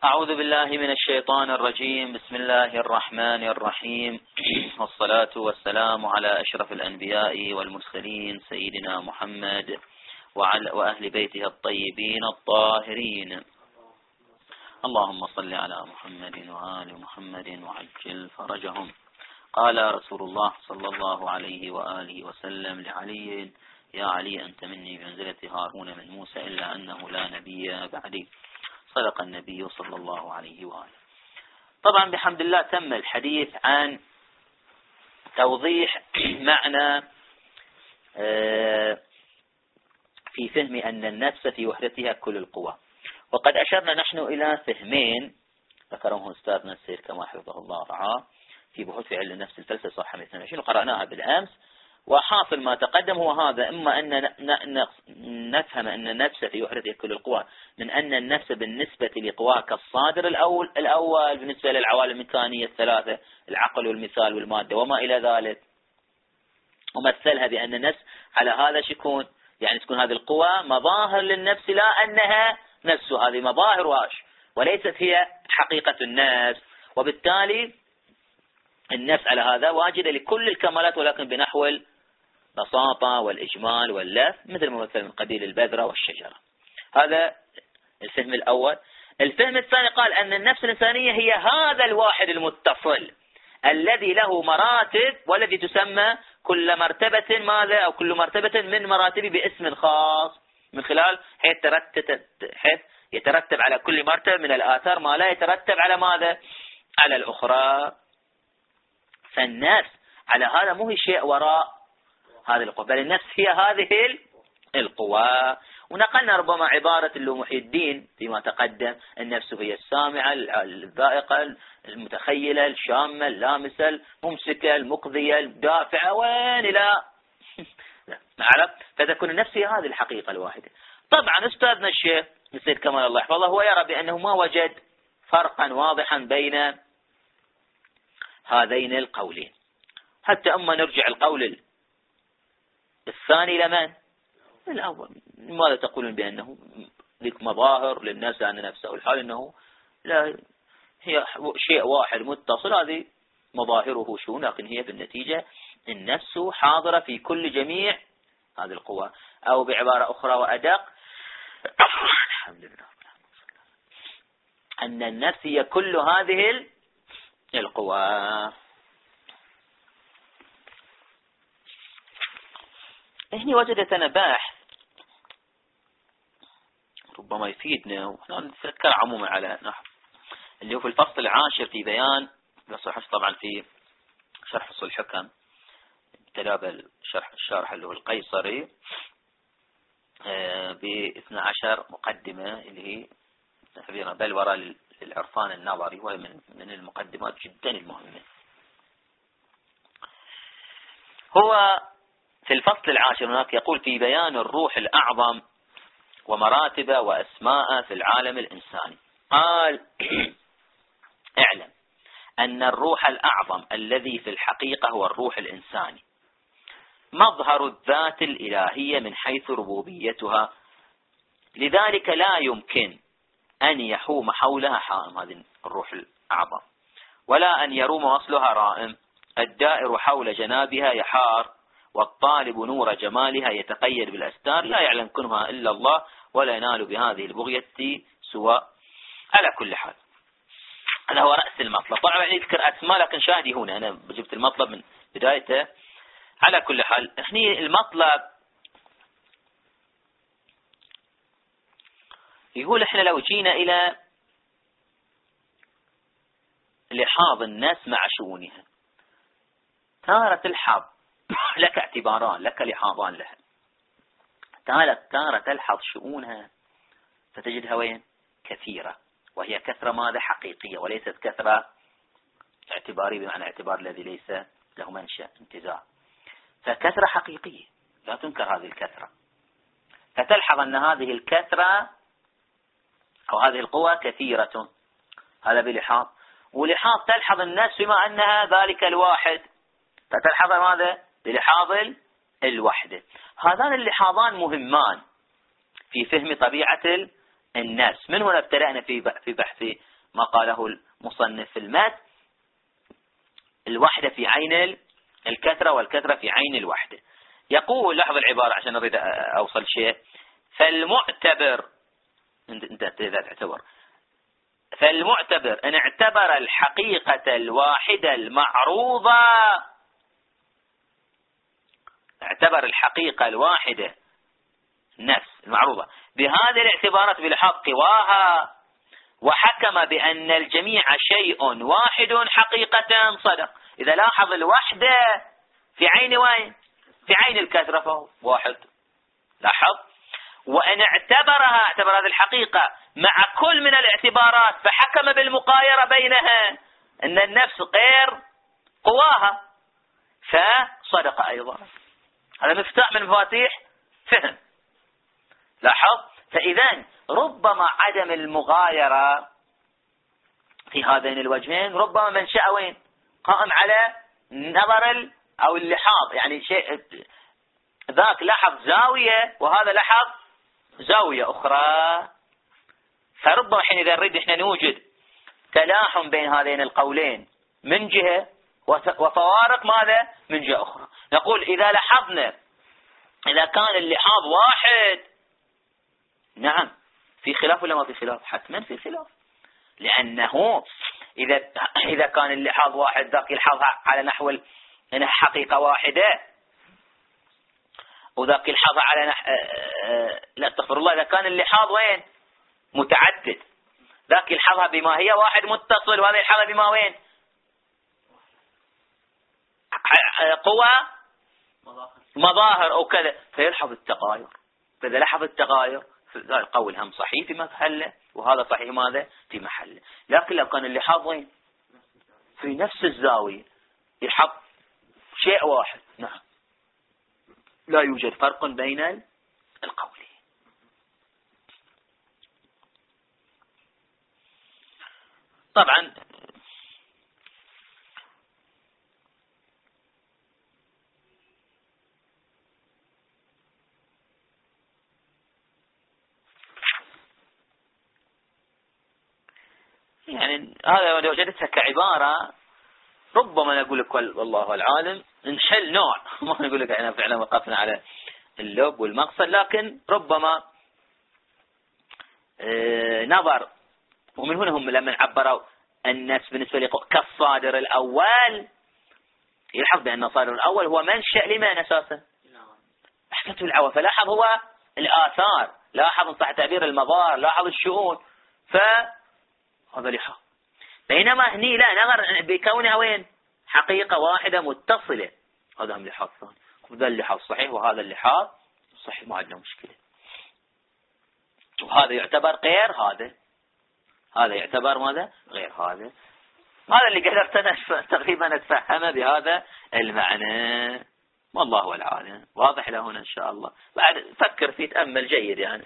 أعوذ بالله من الشيطان الرجيم. بسم الله الرحمن الرحيم، والصلاة والسلام على أشرف الأنبياء والمرسلين سيدنا محمد وأهل بيته الطيبين الطاهرين. اللهم صل على محمد وآل محمد وعجل فرجهم. قال رسول الله صلى الله عليه وآله وسلم لعلي: يا علي أنت مني بمنزلة هارون من موسى إلا أنه لا نبي بعدي. صدق النبي صلى الله عليه وآله. طبعا بحمد الله تم الحديث عن توضيح معنى في فهم أن النفس في وحدتها كل القوى، وقد أشرنا نحن إلى فهمين ذكرهم أستاذنا السير كما حفظه الله ورعاه في بحوث في علم النفس الفلسفة صفحة 122 وقرأناها بالأمس. وحاصل ما تقدم هو هذا: إما أن نفهم أن النفس في وحدة كل القوى من أن النفس بالنسبة لقواها كالصادر الأول بالنسبة للعوالم الميكانية الثلاثة، العقل والمثال والمادة وما إلى ذلك، ومثلها بأن النفس على هذا شكون، يعني تكون هذه القوى مظاهر للنفس لا أنها نفس، هذه مظاهر وليست هي حقيقة النفس. وبالتالي النفس على هذا واجدة لكل الكمالات ولكن بنحو البساطة والإجمال واللف، مثل ما مثل من قبيل البذرة والشجرة. هذا الفهم الأول. الفهم الثاني قال أن النفس الإنسانية هي هذا الواحد المتصل الذي له مراتب، والذي تسمى كل مرتبة ماذا، أو كل مرتبة من مراتبه باسم خاص، من خلال حيث يترتب على كل مرتبة من الآثار ما لا يترتب على ماذا، على الأخرى. فالنفس على هذا مو هي شيء وراء هذه القوى، بل النفس هي هذه القوى. ونقلنا ربما عبارة اللي محي الدين فيما تقدم: النفس هي السامعة الذائقة المتخيلة الشامة اللامسة الممسكة المقضية الدافعة وين إلى نعرف. فتكون النفس هي هذه الحقيقة الواحدة. طبعا أستاذنا الشيخ السيد كمال الله يحفظه هو يرى بأنه ما وجد فرقا واضحا بين هذين القولين، حتى أما نرجع القول الثاني لمن؟ الأول. ماذا تقولون بأنه لك مظاهر للنفس أن نفسه، الحال أنه لا، هي شيء واحد متصل، هذه مظاهره شؤون، لكن هي بالنتيجة النفس حاضرة في كل جميع هذه القوى. أو بعبارة أخرى وأدق: الحمد لله أن النفس هي كل هذه القوى. هنا وجدتنا باحث ربما يفيدنا، ونحن نتذكر عموما على نحو اللي هو في الفصل العاشر في بيان، طبعا في شرح أصول الحكم ابتداء الشارح اللي هو القيصري ب12 مقدمة اللي هي تحذيرنا بل وراء للعرفان النظري، وهي من المقدمات جدا المهمة. هو في الفصل العاشر هناك يقول: في بيان الروح الأعظم ومراتبه وأسماءه في العالم الإنساني. قال: اعلم أن الروح الأعظم الذي في الحقيقة هو الروح الإنساني، مظهر الذات الإلهية من حيث ربوبيتها، لذلك لا يمكن أن يحوم حولها حائم، هذه الروح الأعظم، ولا أن يروم وصلها رائم. الدائر حول جنابها يحار، والطالب نور جمالها يتقيد بالأستار، لا يعلم كنها إلا الله، ولا ينال بهذه البغية سوى. على كل حال هذا هو رأس المطلب. طبعا يذكر أسماء لكن شاهدي هنا أنا جبت المطلب من بدايته. على كل حال احنا المطلب يقول: احنا لو جينا إلى لحاظ الناس مع شؤونها، تارة تلحظ لك اعتباران، لك لحاظان لها. تارة تلحظ شؤونها فتجدها وين؟ كثيرة، وهي كثرة ماذا؟ حقيقية، وليست كثرة اعتبارية بمعنى اعتبار الذي ليس له منشأ انتزاع. فكثرة حقيقية لا تنكر هذه الكثرة، فتلحظ أن هذه الكثرة أو هذه القوى كثيرة، هذا بلحاظ. ولحاظ تلحظ النفس بما أنها ذلك الواحد، فتلحظ ماذا؟ بلحاظ الوحدة. هذان اللحاظان مهمان في فهم طبيعة النفس. من هنا ابتدأنا في بحث ما قاله المصنف في المتن، الوحدة في عين الكثرة والكثرة في عين الوحدة. يقول، لاحظ العبارة عشان أريد أوصل شيء، فالمعتبر، أنت إذا تعتبر، فالمعتبر إن اعتبر الحقيقة الواحدة المعروضة، اعتبر الحقيقة الواحدة النفس المعروضة بهذه الاعتبارات بلحاظ قواها، وحكم بأن الجميع شيء واحد حقيقة، صدق. إذا لاحظ الوحدة في عين وين؟ في عين الكثرة فهو واحد. لاحظ، وإن اعتبر هذه الحقيقة مع كل من الاعتبارات فحكم بالمقايرة بينها أن النفس غير قواها، فصدق أيضا. هذا مفتاح من مفاتيح فهم. لاحظ، فإذا ربما عدم المغايرة في هذين الوجهين ربما منشأ وين؟ قائم على نظر أو اللحاظ، يعني شيء ذاك لحظ زاوية وهذا لحظ زاوية أخرى. فربما حين إذا نريد إحنا نوجد تلاحم بين هذين القولين من جهة وفوارق ماذا من جهة أخرى، نقول إذا لاحظنا إذا كان اللحاظ واحد، نعم في خلاف ولا ما في خلاف؟ حتما في خلاف، لأنه إذا كان اللحاظ واحد ذاك يلحظها على نحو أنها حقيقة واحدة، وذاك يلحظها على لا استغفر الله، إذا كان اللحاظ وين؟ متعدد، ذاك يلحظها بما هي واحد متصل، وهذا يلحظها بما وين؟ قوى مظاهر أو كذا، فيلحظ التغاير. فإذا لحظ التغاير القول هم صحيح في محله، وهذا صحيح ماذا في محله. لكن لو كان اللحاظ وين؟ في نفس الزاوية، يلحظ شيء واحد، نعم لا يوجد فرق بين القولين. طبعا يعني هذا لو وجدتها كعبارة ربما نقول لك والله العالم نحل نوع، ما نقول لك احنا فعلا وقفنا على اللب والمقصد، لكن ربما نظر. ومن هنا هم لما عبروا الناس بالنسبة لي كالصادر الأول، يلحظ بأن الصادر الأول هو منشأ لمن أساسا؟ أحكته العوى. فلاحظ هو الآثار، لاحظ صح تعبير المظاهر، لاحظ الشؤون، فهذا لحاظ. بينما هني لا، نظر بكونها وين؟ حقيقة واحدة متصلة، هذا هم لحاظ ثاني. وذا اللحاظ صحيح وهذا اللحاظ صحيح، ما عندنا مشكلة. وهذا يعتبر غير هذا، هذا يعتبر ماذا؟ غير هذا. هذا اللي قدرت تقريبا أتفهمه بهذا المعنى، والله العالم. واضح له هنا إن شاء الله، بعد فكر فيه تأمل جيد يعني.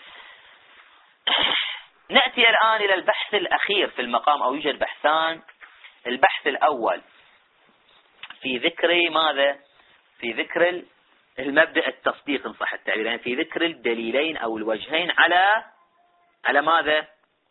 نأتي الآن إلى البحث الأخير في المقام، أو يوجد بحثان. البحث الأول في ذكر ماذا؟ في ذكر المبدأ التصديق إن صح التعبير، يعني في ذكر الدليلين أو الوجهين على ماذا؟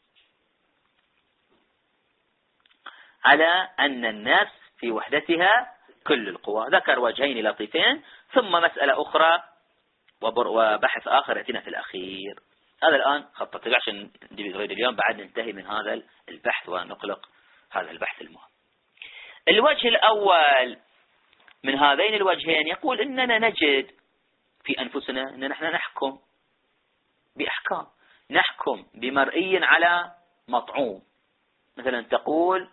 على أن النفس في وحدتها كل القوى. ذكر وجهين لطيفين، ثم مسألة أخرى وبحث آخر يأتينا في الأخير. هذا الآن خطط عشان نريد اليوم بعد ننتهي من هذا البحث ونقلق هذا البحث المهم. الوجه الأول من هذين الوجهين يقول إننا نجد في أنفسنا أن نحن نحكم بأحكام، نحكم بمرئي على مطعوم. مثلا تقول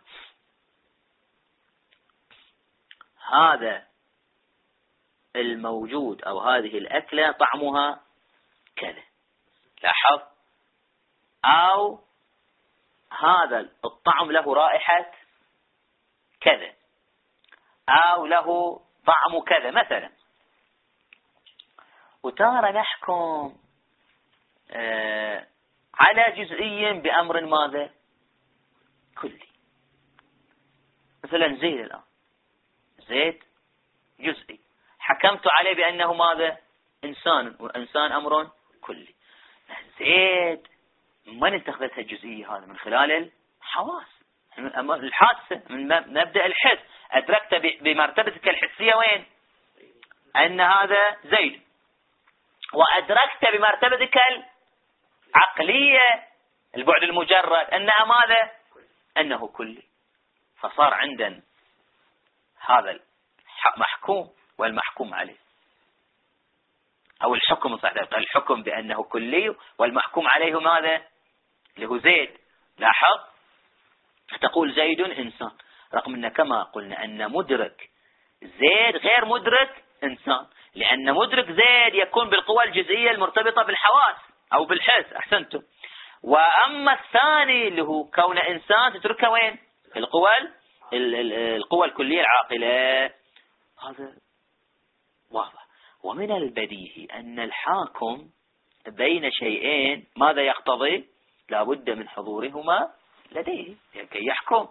هذا الموجود أو هذه الأكلة طعمها كذا، لاحظ، أو هذا الطعم له رائحة كذا، أو له طعم كذا مثلا. وتارة نحكم على جزئي بأمر ماذا؟ كلي. مثلا زيت الآن، زيت جزئي، حكمت عليه بأنه ماذا؟ إنسان، والإنسان أمر كلي. زيت من اتخذتها الجزئية هذا؟ من خلال حواس، الحاسة من مبدأ الحس. أدركت بمرتبتك الحسية وين؟ أن هذا زيد. وأدركت بمرتبتك العقلية البعد المجرد أنها ماذا؟ أنه كلي. فصار عندنا هذا محكوم والمحكوم عليه، أو الحكم صحيح، الحكم بأنه كلي والمحكوم عليه ماذا؟ اللي هو زيد. لاحظ، تقول زيد إنسان، رغم أن كما قلنا أن مدرك زيد غير مدرك إنسان، لأن مدرك زيد يكون بالقوى الجزئية المرتبطة بالحواس أو بالحس. أحسنتم. وأما الثاني اللي هو كون إنسان تتركه وين؟ القوى الكلية العاقلة. هذا واضح. ومن البديهي أن الحاكم بين شيئين ماذا يقتضي؟ لا بد من حضورهما لديه لكي يحكم،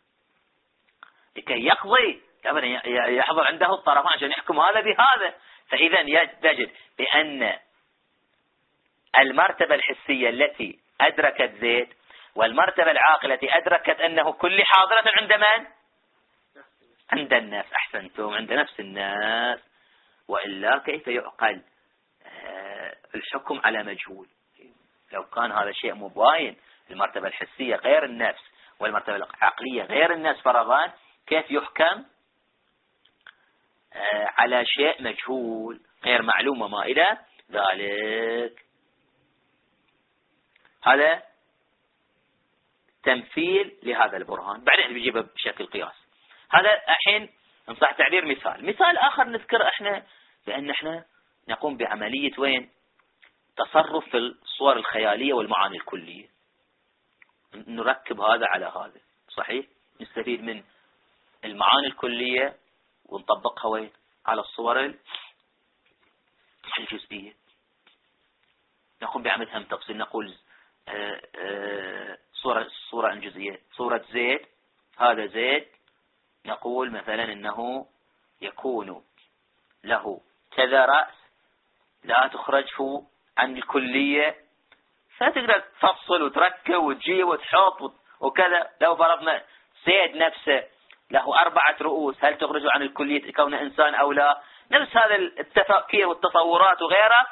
لكي يقضي، يحضر عنده الطرفان عشان يحكم هذا بهذا. فإذا تجد بأن المرتبة الحسية التي أدركت زيد والمرتبة العاقلة التي أدركت أنه كل حاضرة عند من؟ عند الناس. أحسنتم، عند نفس الناس. وإلا كيف يعقل الحكم على مجهول؟ لو كان هذا شيء مباين، المرتبة الحسية غير النفس والمرتبة العقلية غير النفس فرضان، كيف يحكم على شيء مجهول غير معلوم وما إلى ذلك؟ هذا تمثيل لهذا البرهان، بعدين بيجيبه بشكل قياس. هذا الحين إن صح تعبير مثال آخر نذكر احنا بأن احنا نقوم بعملية وين؟ تصرف في الصور الخيالية والمعاني الكلية. نركب هذا على هذا، صحيح؟ نستفيد من المعاني الكلية ونطبقها وين؟ على الصور الجزئية. نقوم بعمل هم تفصيل، نقول صورة الجزئية، صورة زيد، هذا زيد، نقول مثلا انه يكون له كذا رأس لا تخرجه عن الكلية، فتقدر تفصل وتركب وتجيب وتحط وكذا. لو فرضنا زيد نفسه له 4 رؤوس، هل تخرجه عن الكلية كونه إنسان أو لا؟ نفس هذا التفكير والتصورات وغيرها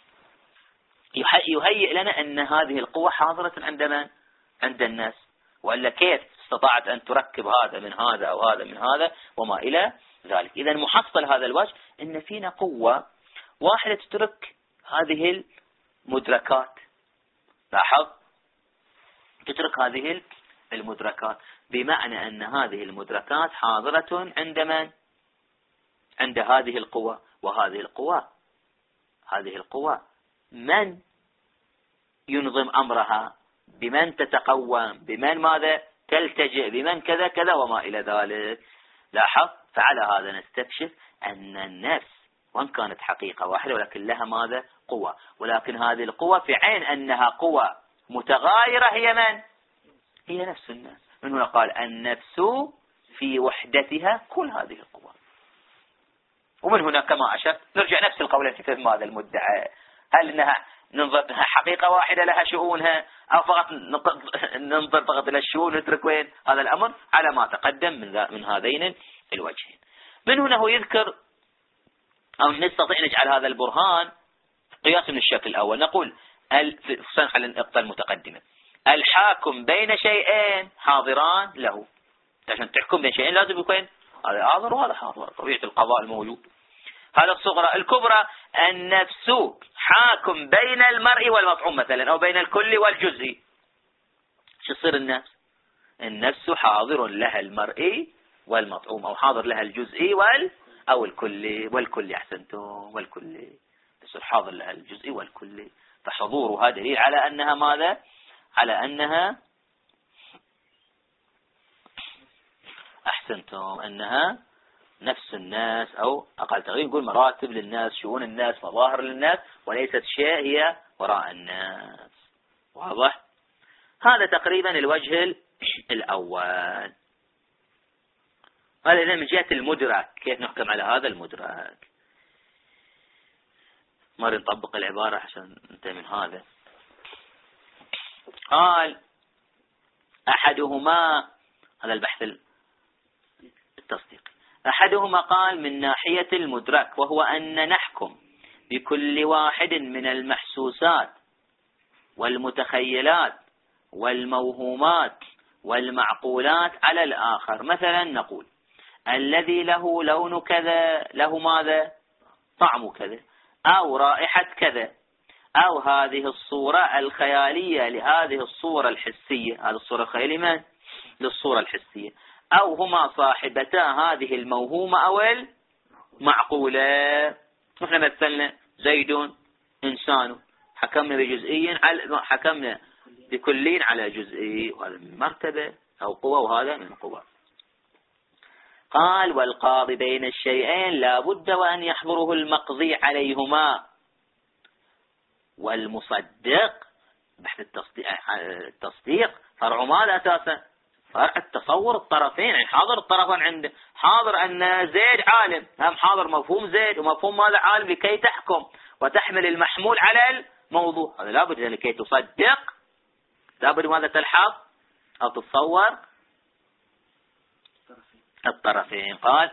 يهيئ لنا أن هذه القوة حاضرة عند من؟ عند الناس. وإلا كيف استطاعت أن تركب هذا من هذا أو هذا من هذا وما إلى ذلك؟ إذا محصل هذا الوجه أن فينا قوة واحدة تترك هذه المدركات. لاحظ، تترك هذه المدركات، بمعنى أن هذه المدركات حاضرة عند من؟ عند هذه القوة. وهذه القوة من ينظم أمرها؟ بمن تتقوم؟ بمن ماذا تلتجئ؟ بمن كذا كذا وما إلى ذلك. لاحظ، فعلى هذا نستكشف أن النفس وإن كانت حقيقة واحدة ولكن لها ماذا؟ قوة. ولكن هذه القوة في عين أنها قوة متغايرة هي من؟ هي نفس الناس. من هنا قال النفس في وحدتها كل هذه القوة. ومن هنا كما أشرت نرجع نفس القولين في فهم هذا المدعى، هل أنها ننظر أنها حقيقة واحدة لها شؤونها، أو فقط ننظر فقط إلى الشؤون نترك وين؟ هذا الأمر على ما تقدم من هذين الوجهين. من هنا هو يذكر أو نستطيع نجعل هذا البرهان قياس من الشكل الأول. نقول على النقطة المتقدمة الحاكم بين شيئين حاضران له. عشان تحكم بين شيئين لازم يكون هذا حاضر وهذا حاضر، طبيعة القضاء الموجود. هذا الصغرى. الكبرى النفس حاكم بين المرء والمطعوم مثلا، أو بين الكل والجزء. شو يصير النفس؟ النفس حاضر لها المرء والمطعوم، أو حاضر لها الجزء أو الكل والكل. أحسنتم، والكل يصير حاضر لها الجزء والكل. فحضورها دليل على أنها ماذا؟ على أنها أحسنتم أنها نفس الناس، أو أقل تغيير نقول مراتب للناس، شؤون الناس، مظاهر للناس، وليست شيء هي وراء الناس. واضح؟ هذا تقريبا الوجه الأول. هذا من جهة المدرك، كيف نحكم على هذا المدرك. ما نطبق العبارة عشان ننتهي من هذا. قال أحدهما، هذا البحث التصديقي، أحدهما قال من ناحية المدرك، وهو أن نحكم بكل واحد من المحسوسات والمتخيلات والموهومات والمعقولات على الآخر. مثلا نقول الذي له لون كذا له ماذا؟ طعم كذا، أو رائحة كذا، أو هذه الصورة الخيالية لهذه الصورة الحسية، هذه الصورة الخيالية من؟ للصورة الحسية، أو هما صاحبتا هذه الموهومة أو المعقولة. نحن مثلنا زيد إنسان، حكمنا بجزئي حكمنا بكلين على جزئي، وهذا من مرتبة أو قوة، وهذا من قوة. قال والقاضي بين الشيئين لا بد وأن يحضره المقضي عليهما. والمصدق بحث التصديق فرع ماذا أساسا؟ فرع التصور الطرفين، يعني حاضر الطرفين عنده، حاضر أن زيد عالم، هم حاضر مفهوم زيد ومفهوم ماذا عالم، لكي تحكم وتحمل المحمول على الموضوع. هذا لابد لكي تصدق، لابد ماذا تلحظ أو تتصور الطرفين. قال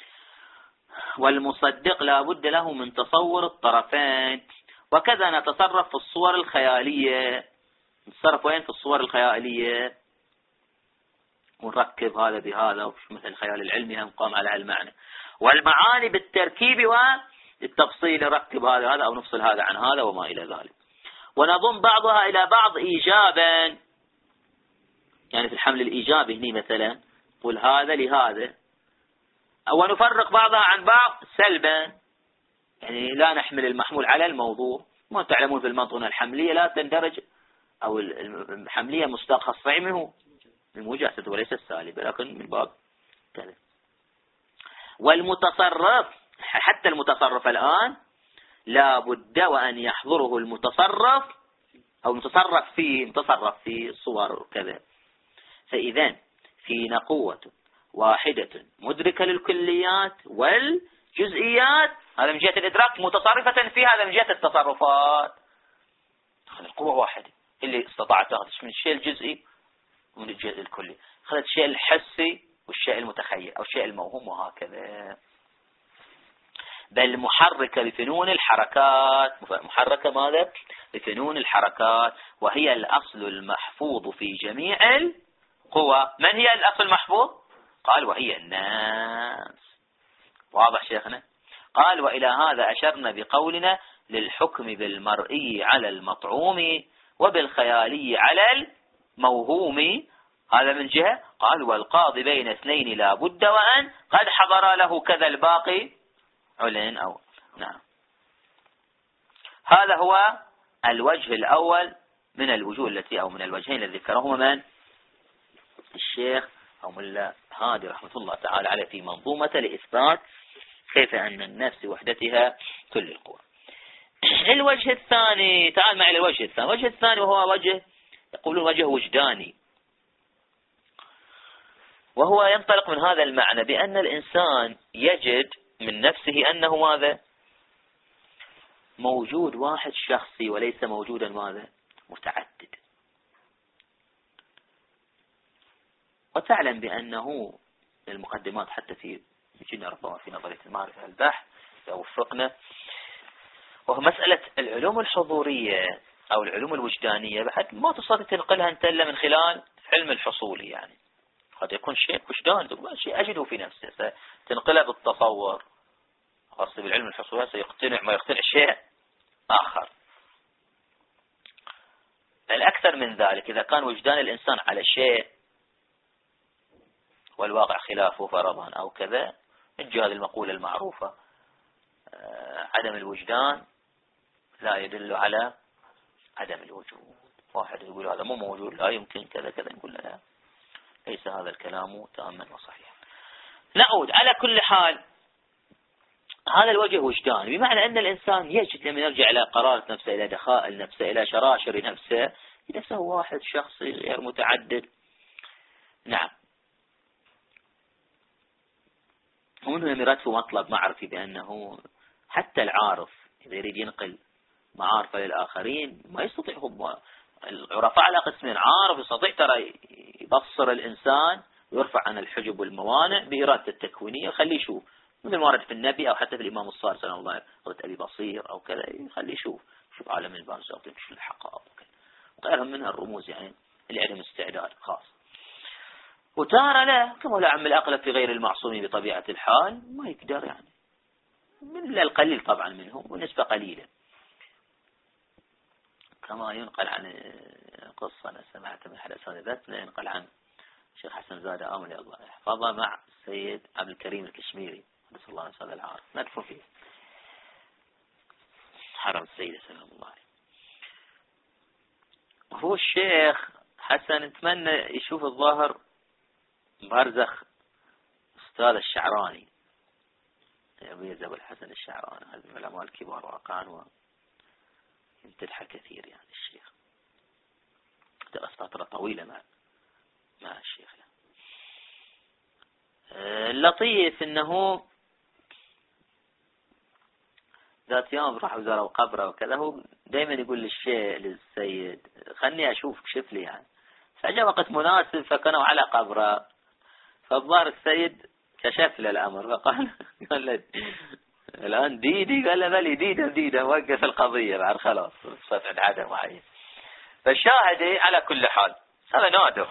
والمصدق لا بد له من تصور الطرفين. وكذا نتصرف في الصور الخيالية، نتصرف وين؟ في الصور الخيالية، ونركب هذا بهذا، مثل الخيال العلمي هم قام على المعنى. والمعاني بالتركيب والتفصيل، نركب هذا أو نفصل هذا عن هذا وما إلى ذلك. ونضم بعضها إلى بعض إيجابا، يعني في الحمل الإيجابي هنا مثلا قل هذا لهذا، أو نفرق بعضها عن بعض سلبا، يعني لا نحمل المحمول على الموضوع. ما تعلمون في المنطقة الحملية لا تندرج، أو الحملية مستقى منه المجاسة وليس السالبة، لكن من باب كذا. والمتصرف، حتى المتصرف الآن لا بد وأن يحضره المتصرف أو متصرف في صور كذا. فإذا فينا قوة واحدة مدركة للكليات والجزئيات، هذا من جهة الإدراك، متصرفة في هذا من جهة التصرفات. القوة واحدة اللي استطاعت تأخذ من الشيء الجزئي ومن الجزء الكلي، أخذت الشيء الحسي والشيء المتخيل أو الشيء الموهوم، وهكذا. بل محركة لفنون الحركات، محركة ماذا؟ لفنون الحركات، وهي الأصل المحفوظ في جميع القوى. من هي الأصل المحفوظ؟ قال وهي الناس. واضح شيخنا؟ قال وإلى هذا أشرنا بقولنا للحكم بالمرئي على المطعوم وبالخيالي على الموهوم. هذا من جهة. قال والقاضي بين اثنين لا بد وأن قد حضر له كذا الباقي علين أو نعم. هذا هو الوجه الأول من الوجوه التي أو من الوجهين الذي ذكرهما من الشيخ أو ملا هادي رحمة الله تعالى عليه في منظومة لإثبات كيف أن النفس وحدتها كل القوى. الوجه الثاني، تعال معي للوجه الثاني. الوجه الثاني وهو وجه يقولون وجه وجداني، وهو ينطلق من هذا المعنى بأن الإنسان يجد من نفسه أنه ماذا؟ موجود واحد شخصي وليس موجودا ماذا؟ متعدد. وتعلم بأنه المقدمات حتى في جينا ربما في نظرية المعرفة البحث توفقنا، وهو مسألة العلوم الحضورية أو العلوم الوجدانية بعد ما تستطيع تنقلها أنت إلا من خلال علم الحصولي. يعني قد يكون شيء وجدان، شيء أجده في نفسه، تنقله بالتصور، خاصة بالعلم الحصولي سيقتنع ما يقتنع شيء آخر. الأكثر من ذلك إذا كان وجدان الإنسان على شيء والواقع خلافه فرضا أو كذا، نجي هذه المقولة المعروفة عدم الوجدان لا يدل على عدم الوجود. واحد يقول هذا مو موجود لا يمكن كذا كذا، نقول لا، ليس هذا الكلام تاما وصحيحا. نعود على كل حال، هذا الوجه وجداني بمعنى أن الإنسان يجد لما يرجع إلى قرارة نفسه، إلى دخائل نفسه، إلى شراشر نفسه، نفسه واحد شخصي غير متعدد. نعم. ومنه يرتب مطلب معرفي بأنه حتى العارف إذا يريد ينقل معارفه للآخرين ما يستطيع. هم العرفاء على قسمين، عارف يستطيع ترى يبصر الإنسان ويرفع عن الحجب والموانع بإرادة التكوينية، يخليه يشوف مثل ما ورد في النبي أو حتى في الإمام الصادق سلام الله عليه، قلت أبي بصير أو كذا، يخليه يشوف عالم البرزخ، يشوف الحقائق وغيرهم من الرموز يعني اللي عندهم استعداد خاص. وتارة لا، كما لا عم الأغلب في غير المعصومين بطبيعة الحال ما يقدر يعني، من القليل طبعا منهم ونسبة قليلة. كما ينقل عن قصة أنا سمعتها من أحد أساتذتنا، ينقل عن الشيخ حسن زادة آمل الله يحفظه مع السيد عبد الكريم الكشميري نسأل الله نسأل العارف، ندفن فيه حرم السيدة سلام الله عليه. وهو الشيخ حسن اتمنى يشوف الظاهر برزخ أستاذ الشعراني أبي زبل الحسن الشعراني، هذا من العلماء الكبار واقعا ويمتدح كثير يعني الشيخ، درس فترة طويلة مع الشيخ. اللطيف انه ذات يوم راح وزارة قبره وكذا، هو دائما يقول للسيد خلني اشوف كشف لي يعني، فجاء وقت مناسب فكانوا على قبره، فالظاهر السيد كشف له الامر فقال قال له الان ديدي، قال له بلي ديده وقف القضيه بعد خلاص صفعة عدم معين. فالشاهد على كل حال هذا نادر،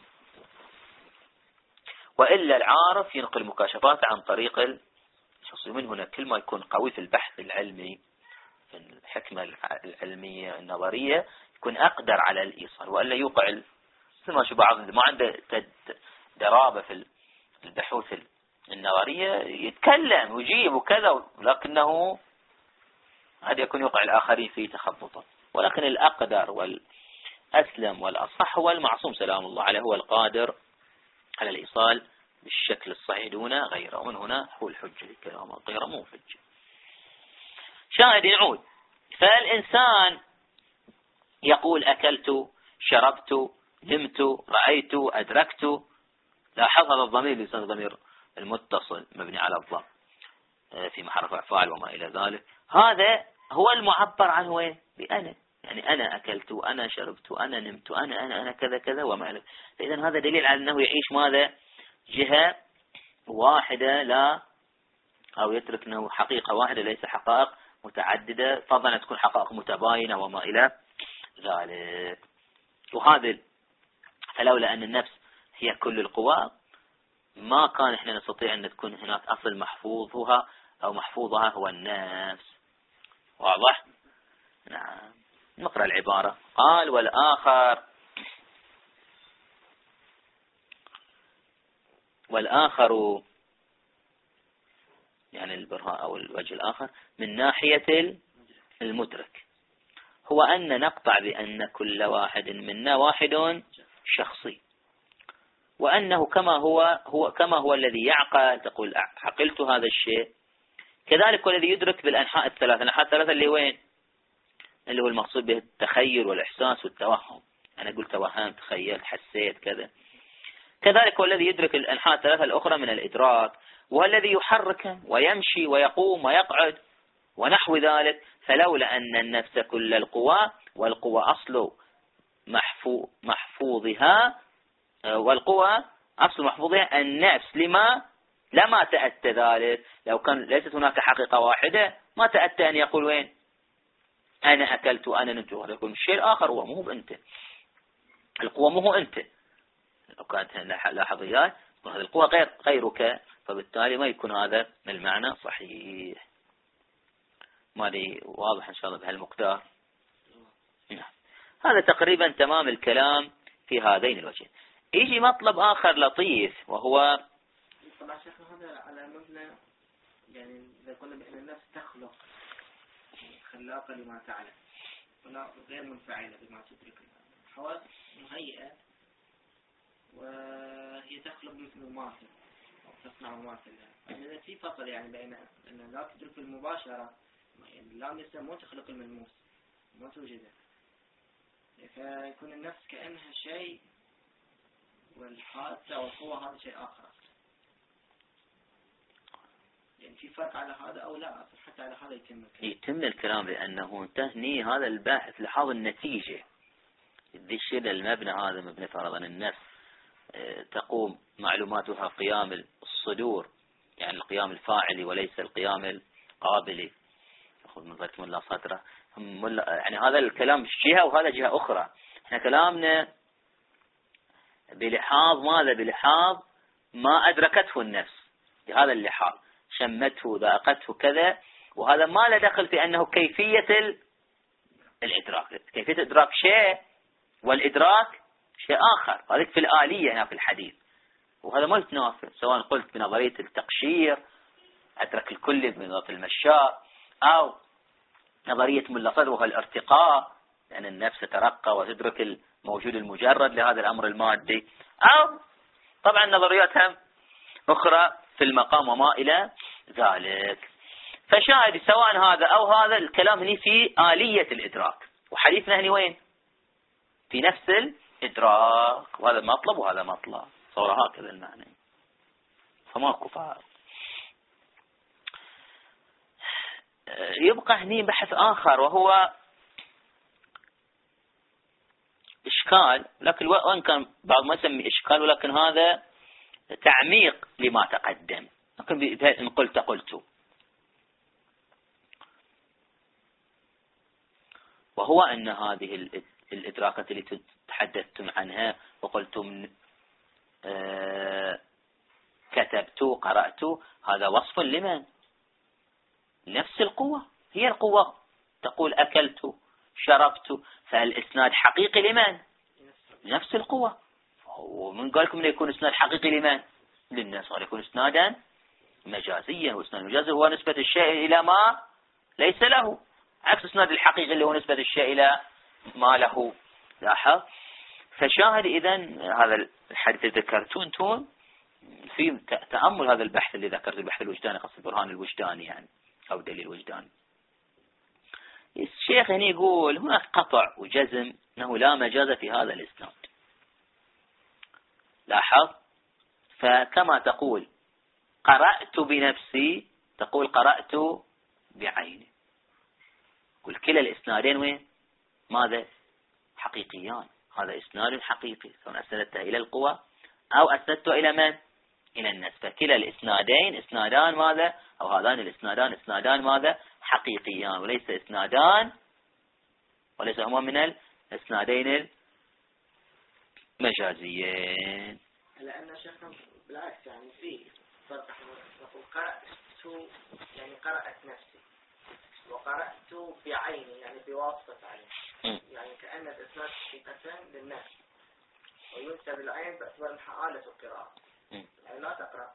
وإلا العارف ينقل مكاشفات عن طريق الشخص. من هنا كل ما يكون قوي في البحث العلمي في الحكمة العلمية النظرية يكون أقدر على الإيصال، وإلا يوقع مثل ما شو بعض ما عنده درابة في البحوث النظرية يتكلم ويجيب وكذا، لكنه قد يكون يوقع الآخرين فيه تخبطا. ولكن الأقدر والأسلم والأصح هو المعصوم سلام الله عليه، هو القادر على الإيصال بالشكل الصحيح دون غيره. ومن هنا هو الحجة الكلام، غيره مو حجة. شاهد يعود، فالإنسان يقول أكلت شربت نمت رأيت أدركت، لاحظ هذا الضمير لسان ضمير المتصل مبني على الضم في محرف أفعال وما إلى ذلك، هذا هو المعبر عنه وين بأنا، يعني أنا أكلت أنا شربت أنا نمت أنا كذا كذا وما إلى. إذن هذا دليل على أنه يعيش ماذا جهة واحدة، لا أو يترك أنه حقيقة واحدة ليس حقائق متعددة، فضلا أن تكون حقائق متباينة وما إلى ذلك. وهذا فلولا أن النفس هي كل القوى ما كان إحنا نستطيع أن تكون هناك أصل محفوظها أو محفوظها هو النفس. واضح؟ نعم. نقرأ العبارة. قال والآخر يعني البرهان أو الوجه الآخر من ناحية المدرك هو أن نقطع بأن كل واحد منا واحد شخصي، وأنه كما هو الذي يعقل، تقول عقلت هذا الشيء، كذلك والذي يدرك بالأنحاء الثلاثة. الأنحاء الثلاثة اللي وين؟ اللي هو المقصود به التخيل والإحساس والتوهم. أنا قلت توهمت تخيلت حسيت كذا. كذلك هو الذي يدرك الأنحاء الثلاثة الأخرى من الإدراك، والذي يحرك ويمشي ويقوم ويقعد ونحو ذلك. فلولا أن النفس كل القوى، والقوى أصل محفوظها، والقوى أصل محفوظها النفس، لما تأتى ذلك. لو كان ليست هناك حقيقة واحدة ما تأتى أن يقول وين أنا أكلت أنا نمت. هذا يكون الشيء الآخر هو مو أنت، القوة مو أنت. لو كانت لاحظيات هذه القوة غيرك، فبالتالي ما يكون هذا المعنى صحيح. ما لي واضح إن شاء الله بهالمقدار. هذا تقريبا تمام الكلام في هذين الوجهين. يجي مطلب آخر لطيف وهو طبعا شيخنا هذا على مبنى، يعني إذا قلنا بأن النفس تخلق خلاقة لما تعلم ولا غير منفعلة بما تدرك، الحواس مهيئة وهي تخلق مثل مماثل أو تصنع مماثل لها. يعني في فرق يعني بين أن لا تدرك المباشرة، يعني لا مو تخلق الملموس ما توجده، فيكون النفس كأنها شيء والحادثة والقوة هذا شيء آخر. يعني في فرق على هذا أو لا؟ حتى على هذا يتم الكلام لأنه تهني هذا الباحث لحاظ النتيجة. الشيء المبنى هذا مبنى فرضا النفس تقوم معلوماتها قيام الصدور، يعني القيام الفاعلي وليس القيام القابلي. أخذ من ذلك ملا صدره، يعني هذا الكلام جهة وهذا جهة أخرى. احنا كلامنا بلحاظ ماذا؟ بلحاظ ما أدركته النفس، بهذا اللحاظ شمته ذاقته كذا، وهذا ما له دخل في أنه كيفية الإدراك. كيفية الإدراك شيء والإدراك شيء آخر، هذا في الآلية هنا في الحديث، وهذا ما يتنافى. سواء قلت بنظرية التقشير أدرك الكل بنظرية المشاء، أو نظرية ملا صدر وهو الارتقاء، لأن النفس تترقى وتدرك الموجود المجرد لهذا الأمر المادي، أو طبعا نظريات هم أخرى في المقام وما إلى ذلك. فشاهد سواء هذا أو هذا الكلام هنا في آلية الإدراك، وحديثنا هنا وين؟ في نفس الإدراك، وهذا مطلب وهذا مطلب، صورة هكذا المعنى، فماكو فارق. يبقى هنا بحث آخر وهو إشكال، لكن وإن كان بعض ما يسمي إشكال، ولكن هذا تعميق لما تقدم، لكن إن قلت وهو أن هذه الإدراكات التي تحدثتم عنها وقلتم كتبت قرأت، هذا وصف لمن؟ نفس القوة، هي القوة تقول أكلت شربت، فالإسناد حقيقي لمن؟ نفس القوة. ومن قال لكم أن يكون إسناد حقيقي لمن؟ للناس، ولا يكون إسنادا مجازيا، وإسناد المجازي هو نسبة الشيء إلى ما ليس له، عكس إسناد الحقيقي اللي هو نسبة الشيء إلى ما له. لاحظ. فشاهد إذن هذا الحديث اللي ذكرتوه انتم في تأمل هذا البحث اللي ذكرت، البحث الوجداني، قصد برهان الوجداني يعني، أو دليل وجداني. الشيخ هنا يقول هناك قطع وجزم أنه لا مجاز في هذا الإسناد. لاحظ. فكما تقول قرأت بنفسي، تقول قرأت بعيني، قل كلا الإسنادين وين؟ ماذا؟ حقيقيان. هذا إسناد حقيقي، سواء أسندته إلى القوى أو أسندته إلى من؟ إلى الناس. فكلا الإسنادين إسنادان ماذا؟ أو هذان الإسنادان إسنادان ماذا؟ حقيقيان، وليس إسنادان، وليس هما من الإسنادين المجازيين. لأن شيخنا بالعكس يعني في فرق، نقول قرأت يعني قرأت نفسي، وقرأت بعيني يعني بواسطة عيني، يعني كأن الإسناد حقيقة للنفس، وينسب العين باعتبار حالة القراءة، يعني لا تقرأ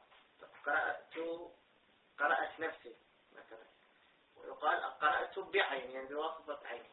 قرأت نفسي مثلا، ويقال قرأت بعيني يعني بواسطة عيني،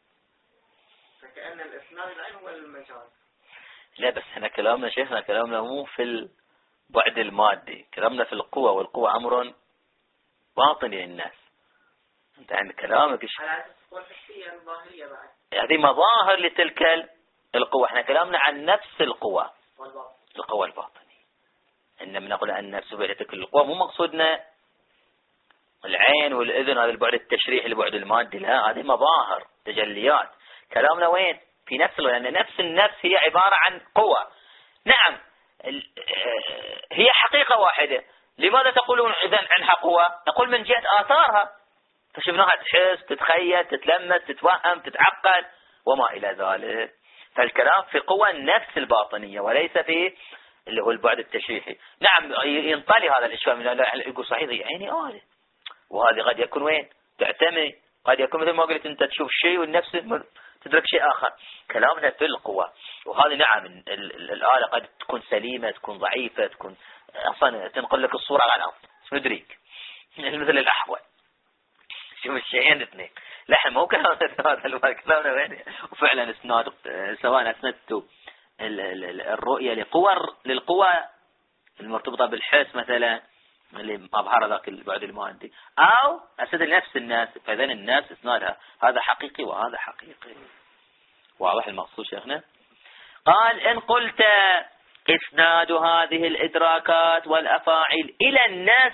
فكأن الإسناد العين هو المجاز. لا بس احنا كلامنا شيخنا كلامنا مو في البعد المادي، كلامنا في القوة، والقوة أمر باطني للناس. انت عند كلامك على أساس القوة الحسية الظاهرية بعد، هذه مظاهر لتلك القوة. احنا كلامنا عن نفس القوة، القوة الباطنية. إنما نقول أن نفس تلك القوة مو مقصودنا العين والإذن، هذا البعد التشريحي البعد المادي، لا، هذه مظاهر تجليات. كلامنا وين؟ في نفس لأن نفس النفس هي عبارة عن قوة. نعم هي حقيقة واحدة. لماذا تقولون إذن عنها قوة؟ نقول من جهة آثارها، فشفناها تحس تتخيل تتلمس تتوهم تتعقل وما إلى ذلك. فالكلام في قوة النفس الباطنية وليس في اللي هو البعد التشريحي. نعم ينطلي هذا الإشكال من يقول صحيح عيني آله، وهذه قد يكون وين؟ تعتمي، قد يكون مثل ما قلت أنت تشوف شيء والنفس تدرك شيء آخر. كلامنا في القوة، وهذه نعم الآلة قد تكون سليمة، تكون ضعيفة، تكون أصلا تنقل لك الصورة على الأرض ندريك مثل الأحول، شوف الشيئين اثنين. لا مو كلامنا هذا كلامنا وين؟ وفعلا اسناد سواء اسندت الرؤية للقوى المرتبطة بالحس مثلا اللي أظهر ذاك البعد المادي، أو أسد نفس الناس، فإذا الناس اسنادها هذا حقيقي وهذا حقيقي. واضح المقصود شيخنا؟ قال إن قلت إسناد هذه الإدراكات والأفاعيل إلى الناس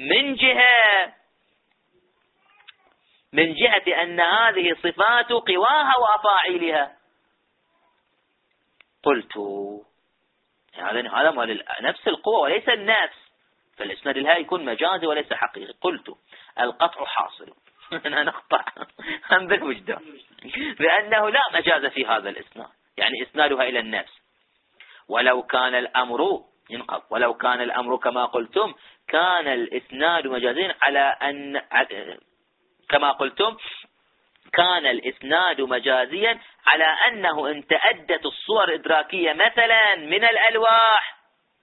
من جهة أن هذه صفات قواها وأفاعيلها، قلت هذا مال نفس القوة وليس النفس، فالإسناد الهاء يكون مجازي وليس حقيقي. قلت القطع حاصل أنا نقطع هم بالوجدان بأنه لا مجاز في هذا الإسناد، يعني إسنادها إلى النفس. ولو كان الأمر ينقض، ولو كان الأمر كما قلتم كان الإسناد مجازين على أن كما قلتم كان الإسناد مجازيا على أنه إن تأدت الصور الإدراكية مثلا من الألواح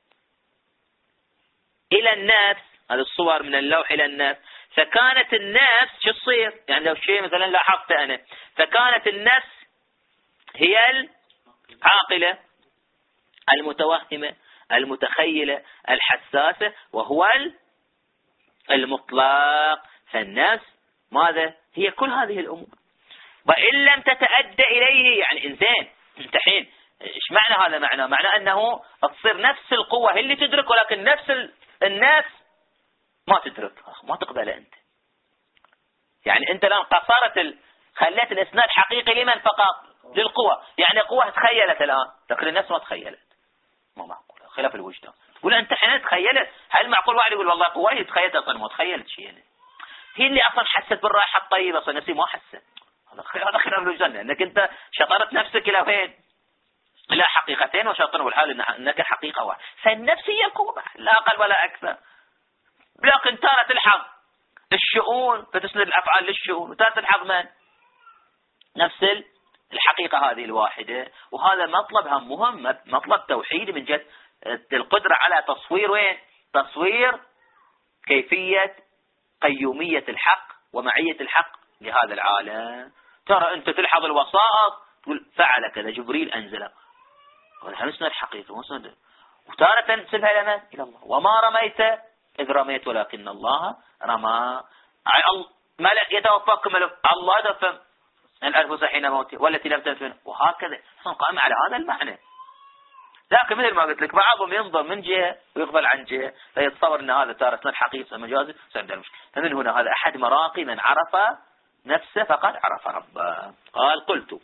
إلى النفس، هذه الصور من اللوح إلى النفس، فكانت النفس شو تصير؟ يعني لو شيء مثلا لاحظت أنا، فكانت النفس هي العاقلة المتوهمة المتخيلة الحساسة، وهو المطلق. فالنفس ماذا؟ هي كل هذه الأمور. وإن لم تتأدى إليه، يعني إنسان انت حين إيش معنى هذا؟ معنى أنه تصير نفس القوة هي اللي تدرك، ولكن نفس النفس ما تدرك، ما تقبل أنت. يعني أنت الآن قصرت خليت الإسناد حقيقي لمن فقط؟ للقوة. يعني قوة تخيلت الآن، لكن النفس ما تخيلت، ما معقول، خلاف الوجدان. تقول أنت حين تخيلت، هل معقول واحد يقول والله قوة هي تخيلت أصلا ما تخيلت شيء؟ يعني هي اللي أصلا حست بالرائحة الطيبة، أصلا نفسي ما حست. هذا خلاف الوجدان، لأنك أنت شطرت نفسك إلى فين؟ إلى حقيقتين وشطروا والحال أنك حقيقة واحدة. فالنفس هي القوة لا أقل ولا أكثر. لكن ترى تلحظ الشؤون فتسند الأفعال للشؤون، وترى تلحظ من؟ نفس الحقيقة هذه الواحدة. وهذا مطلب هم مهم، مطلب توحيدي من جهة القدرة على تصوير وين؟ تصوير كيفية قيومية الحق ومعية الحق لهذا العالم. ترى أنت تلحظ الوسائط تقول فعل كذا، جبريل أنزله، هذا مسند الحقيقة مسند. وتارة تنسبها إلى من؟ إلى الله. وما رميت إذ رميت ولكن الله رمى. ملك يتوفاكم الله يتوفى الأنفس حين موته والتي لم تمت منه، وهكذا قائم على هذا المعنى. لكن مثل ما قلت لك بعضهم ينظر من جهة ويقبل عن جهة، فيتصور أن هذا تارة اسناد حقيقة مجازي سند المشكلة. فمن هنا هذا أحد مراقي من عرف نفسه فقد عرف ربه. قال قلت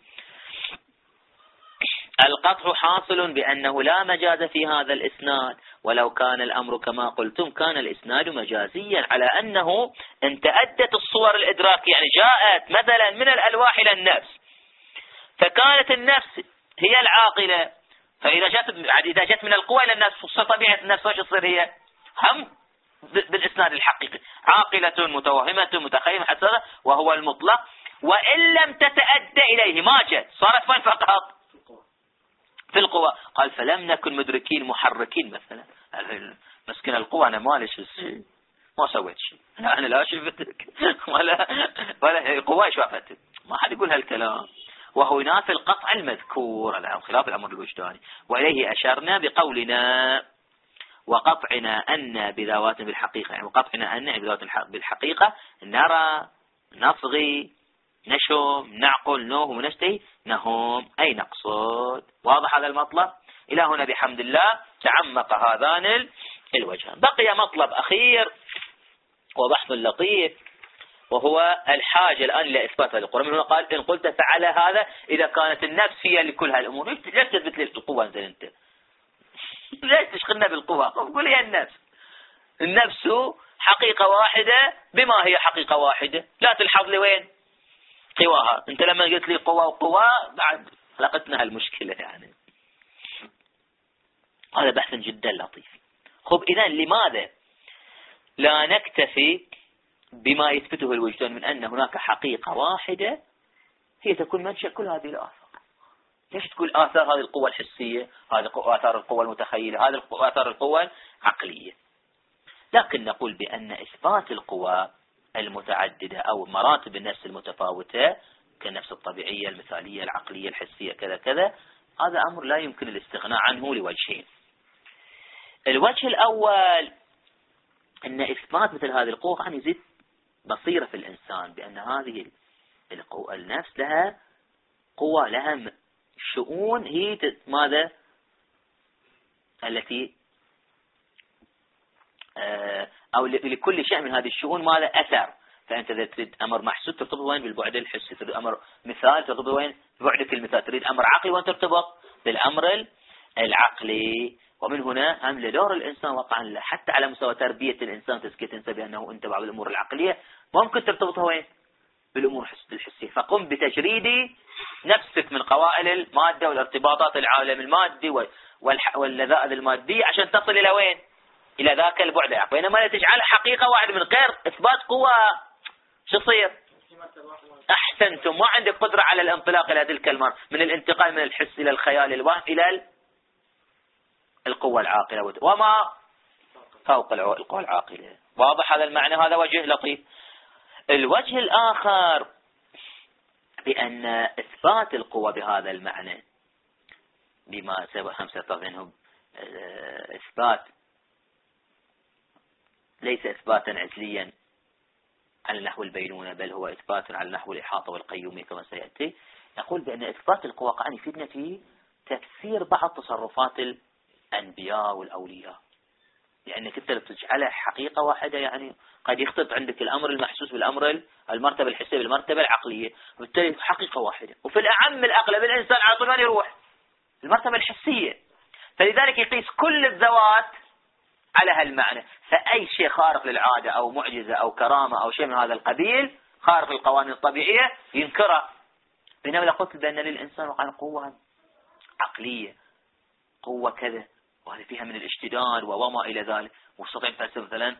القطع حاصل بأنه لا مجاز في هذا الإسناد، ولو كان الأمر كما قلتم كان الإسناد مجازيا على أنه ان تأدت الصور الإدراكية، يعني جاءت مثلا من الألواح إلى النفس، فكانت النفس هي العاقلة. فإذا جت من القوى إلى النفس، طبيعة النفس وش تصير؟ هي هم بالإسناد الحقيقي عاقلة متوهمة متخيمة حساسة، وهو المطلق. وإن لم تتأدى إليه ما جت، صارت فين فقط؟ في القوى. قال فلم نكن مدركين محركين مثلا. مسكن القوى أنا ما ليش ما سويت شيء، أنا لا شفتك ولا قوى شافتك، ما حد يقول هالكلام. وهو ينافي القطع المذكور على خلاف الأمر الوجداني، وإليه أشرنا بقولنا وقطعنا أن بذوات بالحقيقة، يعني وقطعنا أن بذوات بالحقيقة نرى نصغي نشم نعقل نوهم ونشتهي نهم، أي نقصد. واضح هذا المطلب؟ إلى هنا بحمد الله تعمق هذان الوجهان. بقي مطلب أخير وبحث لطيف، وهو الحاجة الآن لإثبات هذا القرآن. من هنا قال إن قلت فعل هذا إذا كانت النفس هي لكل هالأمور، ليش تثبت لي القوة أنت؟ ليش تشغلنا بالقوة؟ قل هي النفس حقيقة واحدة. بما هي حقيقة واحدة؟ لا تلحظ لي وين قواها. انت لما قلت لي قوة وقوة بعد لقتنا هالمشكلة. يعني هذا بحث جدا لطيف. خب إذن لماذا لا نكتفي بما يثبته الوجدان من أن هناك حقيقة واحدة هي تكون منشأ كل هذه الآثار؟ ليش تقول آثار هذه القوة الحسية، هذه آثار القوة المتخيلة، هذه آثار القوة العقلية؟ لكن نقول بأن إثبات القوى المتعددة أو مراتب النفس المتفاوتة كالنفس الطبيعية المثالية العقلية الحسية كذا كذا، هذا أمر لا يمكن الاستغناء عنه لوجهين. الوجه الأول أن إثبات مثل هذه القوة أن يزيد بصيرة في الإنسان بأن هذه القوة النفس لها قوة، لها شؤون هي ماذا التي أو لكل شيء من هذه الشؤون ماذا أثر. فأنت إذا تريد أمر محسوس ترتبط وين؟ بالبعد الحسي. تريد أمر مثال ترتبط وين؟ ببعدك المثال. تريد أمر عقلي وين ترتبط؟ بالأمر العقلي. ومن هنا هم لدور الإنسان وقعا حتى على مستوى تربية الإنسان تزكية تنسى بأنه أنت بعض الأمور العقلية ممكن ترتبطها وين؟ بالأمور الحسية. فقم بتجريد نفسك من قوائل المادة والارتباطات العالم المادي واللذائذ المادية عشان تصل إلى وين؟ إلى ذاك البعد. بينما لا تجعل حقيقة واحد من غير إثبات قوة شو يصير؟ أحسنتم، ما عندك قدرة على الانطلاق إلى تلك المرة من الانتقال من الحس إلى الخيال الوهم إلى القوة العاقلة وما فوق القوة العاقلة. واضح هذا المعنى؟ هذا وجه لطيف. الوجه الآخر بأن إثبات القوة بهذا المعنى بما هم سيتضمنه إثبات ليس إثباتا عزليا على نحو البينونة، بل هو إثبات على نحو الإحاطة والقيومية كما سيأتي. نقول بأن إثبات القوة قد يفيدنا في تفسير بعض تصرفات الأنبياء والأولياء، لأنك أنت تجعلها حقيقة واحدة، يعني قد يختلط عندك الأمر المحسوس بالأمر المرتبة الحسية بالمرتبة العقلية، وبالتالي حقيقة واحدة. وفي الأعم الأغلب الإنسان على طول يروح المرتبة الحسية، فلذلك يقيس كل الذوات على هالمعنى. فأي شيء خارق للعادة أو معجزة أو كرامة أو شيء من هذا القبيل خارق القوانين الطبيعية ينكره. بينما إذا قلت بأن للإنسان وقع قوة عقلية، قوة كذا، وهذا فيها من الاشتداد وما إلى ذلك، واستطيع فلسفة مثلا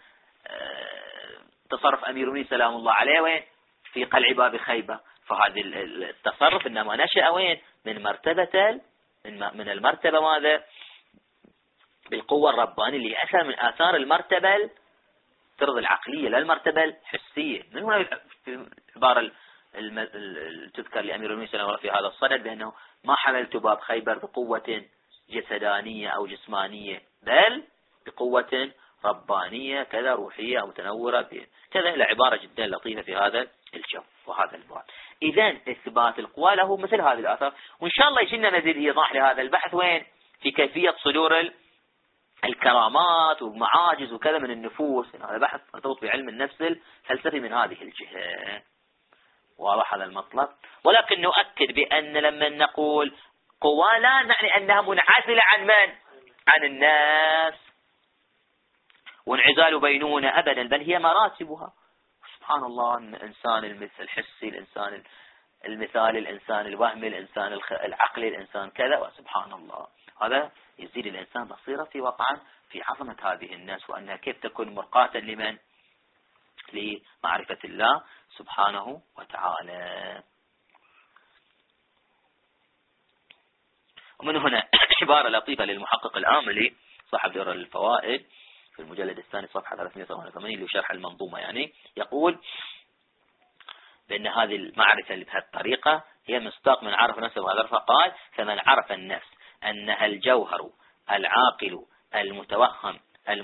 تصرف أمير المؤمنين سلام الله عليه وين؟ في قلع باب خيبة. فهذا التصرف إنما نشأ وين؟ من مرتبة من المرتبة ماذا؟ بالقوة الربانية اللي أثر من آثار المرتبة ترضى العقلية لا المرتبة الحسية. من هنا في عبارة تذكر لأمير المؤمنين سلام الله في هذا الصدد بأنه ما حملت باب خيبر بقوة جسدانية أو جسمانية، بل بقوة ربانية كذا روحية أو متنورة كذا، إلى عبارة جدا لطيفة في هذا الجو وهذا البعد. إذن إثبات القوى له مثل هذه الآثار، وإن شاء الله يجينا مزيد إيضاح لهذا البحث وين؟ في كيفية صدور الكرامات والمعاجز وكذا من النفوس. هذا بحث مرتبط بعلم النفس الفلسفي من هذه الجهة. واضح هذا المطلب. ولكن نؤكد بأن لما نقول قوى لا نعني أنها منعزلة عن من؟ عن الناس، وانعزال بينونة أبدا، بل هي مراتبها. سبحان الله، الإنسان الحسي، الإنسان المثالي، الإنسان الوهمي، الإنسان العقلي، الإنسان كذا، وسبحان الله هذا يزيد الإنسان بصيرة في وقعا في عظمة هذه الناس، وأنها كيف تكون مرقاة لمن؟ لمعرفة الله سبحانه وتعالى. ومن هنا عبارة لطيفة للمحقق العاملي صاحب دور الفوائد في المجلد الثاني صفحة 388 اللي شرح المنظومة، يعني يقول بأن هذه المعرفة اللي بهالطريقة هي مصداق من عرف نفسه وهذا قال: فمن عرف النفس أنها الجوهر العاقل المتوهم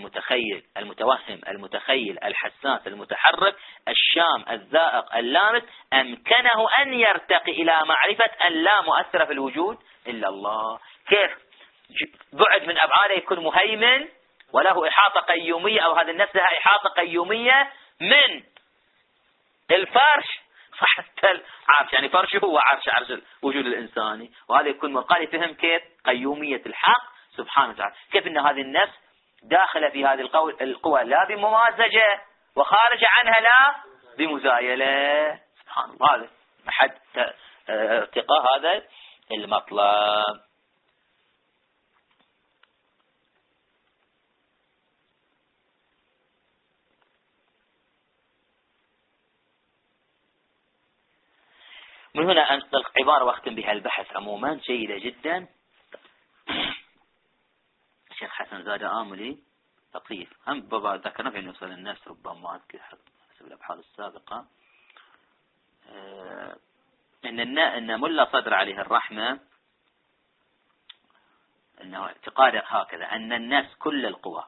المتخيل الحساس المتحرك الشام الذائق اللامس، أمكنه أن يرتقي إلى معرفة أن لا مؤثر في الوجود إلا الله. كيف بعد من أبعاده يكون مهيمن وله إحاطة قيومية، أو هذا النفس لها إحاطة قيومية من الفرش حتى العرش، يعني فرشه هو عرش الوجود الإنساني، وهذا يكون مرقى فهم كيف قيومية الحق سبحانه وتعالى، كيف أن هذه النفس داخلة في هذه القوى لا بممازجة، وخارجة عنها لا بمزايلة. سبحان الله، هذا محد ارتقاء هذا المطلب. من هنا أنطلق عبارة واختم بها البحث عموما جيدة جدا. الشيخ حسن زاد آملي لطيف، هم بابا ذكرنا في نوصل النفس ربما حسب الأبحاث السابقة، إن ملا صدر عليه الرحمة أنه اعتقاد هكذا أن النفس كل القوى،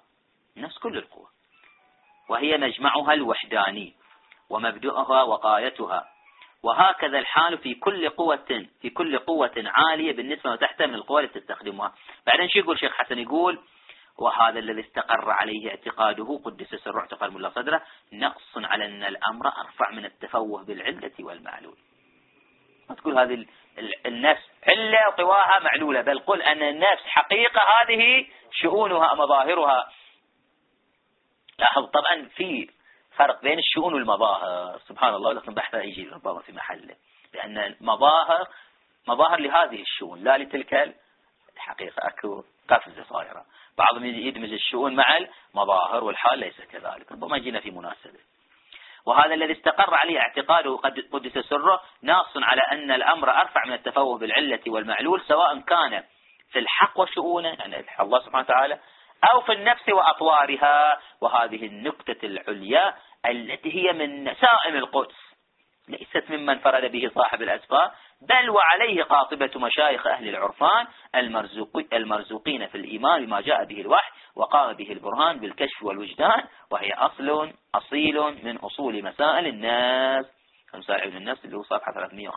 وهي مجمعها الوحداني ومبدؤها وغايتها، وهكذا الحال في كل قوة عالية بالنسبة وتحت من القوى التي تستخدمها. بعدين شو يقول شيخ حسن؟ يقول: وهذا الذي استقر عليه اعتقاده قدس سر اعتقاد ملا صدره نقص على أن الأمر أرفع من التفوه بالعلة والمعلول. ما تقول هذه النفس علة وقواها معلولة، بل قل أن النفس حقيقة هذه شؤونها مظاهرها. لاحظ طبعا في فرق بين الشؤون والمظاهر، سبحان الله، لكن بحثها يجي ربما في محله، لأن المظاهر مظاهر لهذه الشؤون لا لتلك الحقيقة. أكو قفزة صايرة، بعضهم يدمج الشؤون مع المظاهر والحال ليس كذلك، ربما جينا في مناسبة. وهذا الذي استقر عليه اعتقاده قدس سره ناص على أن الأمر أرفع من التفوه بالعلة والمعلول، سواء كان في الحق وشؤونه يعني الله سبحانه وتعالى، أو في النفس وأطوارها. وهذه النكتة العليا التي هي من نسائم القدس، ليست ممن فرد به صاحب الأسفار، بل وعليه قاطبة مشايخ أهل العرفان المرزوقين في الإيمان بما جاء به الوحي وقام به البرهان بالكشف والوجدان، وهي أصيل من أصول مسائل الناس. مسائل علم النفس اللي هو صفحة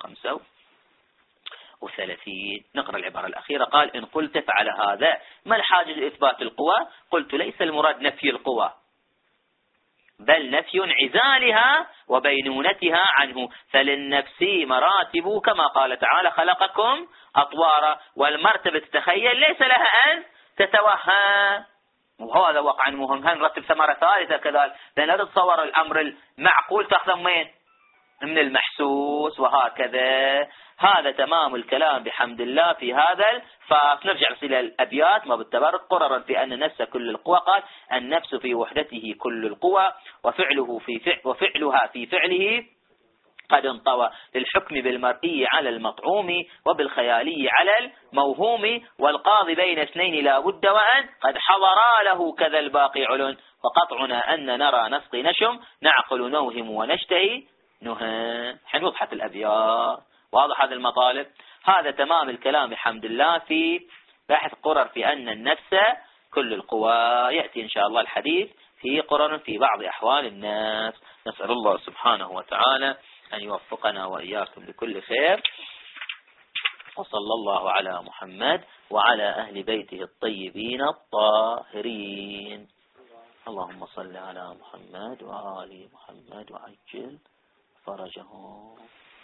335. نقرأ العبارة الأخيرة. قال: إن قلت فعلى هذا ما الحاجة لإثبات القوى؟ قلت: ليس المراد نفي القوى، بل نفي انعزالها وبينونتها عنه، فللنفس مراتب كما قال تعالى: خلقكم أطوارا. والمرتبة تتخيل ليس لها أن تتوهم، وهذا وقعا مهم. هنرتب ثمرة ثالثة كذلك، لأن لا تتصور الأمر المعقول تأخذ من المحسوس، وهكذا. هذا تمام الكلام بحمد الله في هذا الفصل. نرجع إلى الأبيات ما بالتبرك. قررا في أن النفس كل القوى. قال: النفس في وحدته كل القوى، وفعلها في فعله قد انطوى، للحكم بالمرئي على المطعوم، وبالخيالي على الموهوم، والقاضي بين اثنين لا بد وأن قد حضرا له كذا الباقي علن، وقطعنا أن نرى نسقي نشم، نعقل نوهم ونشتهي نهى. حين وضحت الأبيات، واضح هذا المطالب. هذا تمام الكلام بحمد الله في باحث قرر في أن النفس كل القوى. يأتي إن شاء الله الحديث في قرر في بعض أحوال الناس. نسأل الله سبحانه وتعالى أن يوفقنا وإياكم لكل خير، وصلى الله على محمد وعلى أهل بيته الطيبين الطاهرين. اللهم صل على محمد وآل محمد وعجل فرجهم.